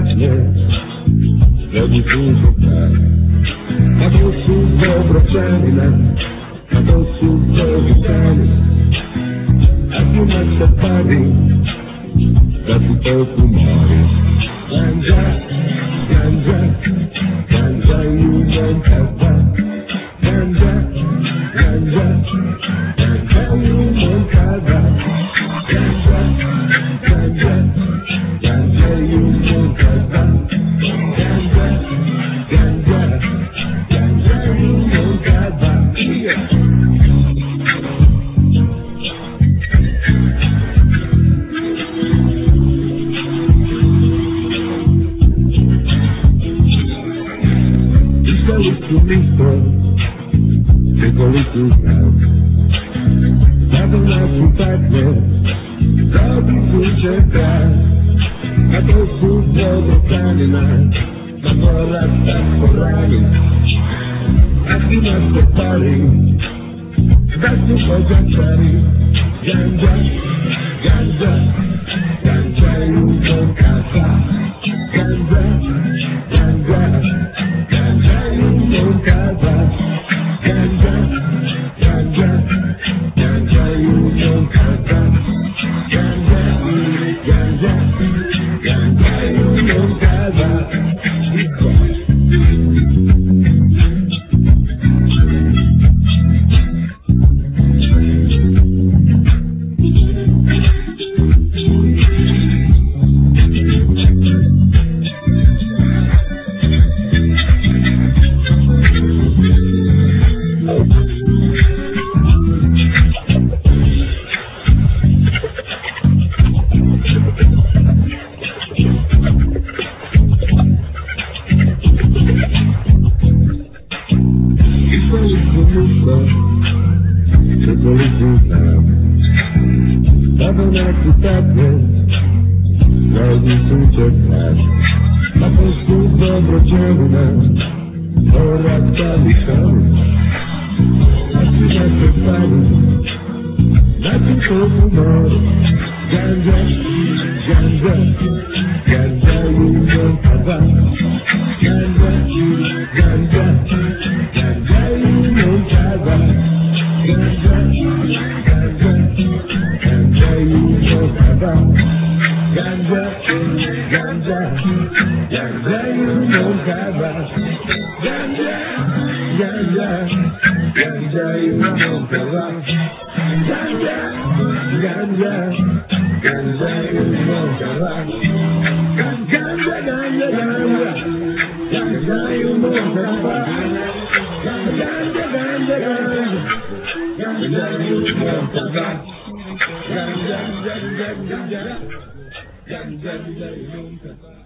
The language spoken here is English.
sadness, robi dużo tak. Na głosu wyobrażenia, na głosu wyobrażenia. As you must have party, that's the purple morning. Ganja, ganja, ganja, you don't have that. Ganja, ganja, ganja, you don't have that. Ganja, ganja, ganja, you don't have that. Ganja, ganja, ganja, you don't have that. Yeah. Take a little help. Having life with fatness, love is such a guy. I go through for the Friday night. My brother stuck for riding. Asking us to party. That's the for the party. Ganja, ganja, ganja, you don't casa. Ganja, ganja, ganja, you don't casa. Ganja, ganja, ganja, you don't casa. Ganja, ganja, ganja, you don't casa. Ganja,